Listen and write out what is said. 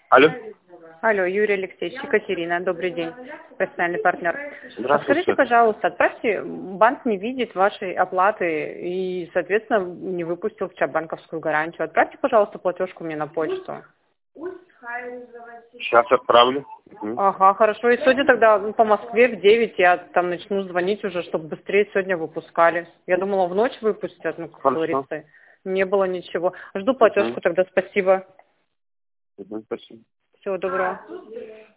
Алло. Алло, Юрий Алексеевич, Екатерина, добрый день, профессиональный партнер. Здравствуйте. Скажите, пожалуйста, отправьте, банк не видит вашей оплаты и, соответственно, не выпустил в чат банковскую гарантию. Отправьте, пожалуйста, платежку мне на почту. Сейчас отправлю. Мгм. Ага, хорошо. И сегодня тогда по Москве в 9 я там начну звонить уже, чтобы быстрее сегодня выпускали. Я думала, в ночь выпустят, ну, как Хорошо. говорится. Не было ничего. Жду Мгм. платежку тогда, спасибо. Мгм, спасибо. Всего доброго.